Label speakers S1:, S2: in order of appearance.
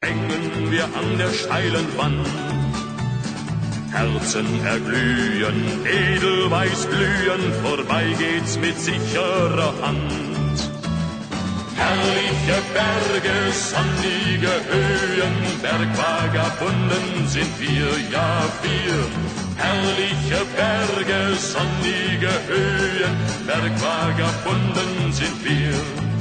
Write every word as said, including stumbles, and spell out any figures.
S1: Hängen wir an der steilen Wand, Herzen erglühen, edelweiß glühen, vorbei geht's mit sicherer Hand. Herrliche Berge, sonnige Höhen, Bergvagabunden sind wir, ja wir. Herrliche Berge, sonnige Höhen, Bergvagabunden sind wir.